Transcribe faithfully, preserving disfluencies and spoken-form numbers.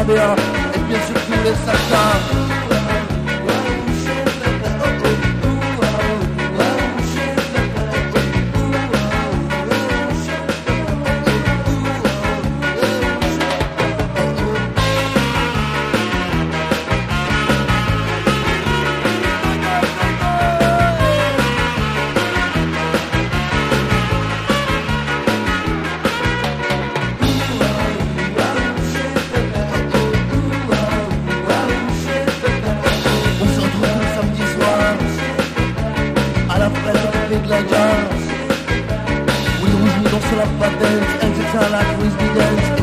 bien, et bien surtout les saccas. De la jazz. Oui, rouge nous danse la patente, elle c'est ça la crise du dance.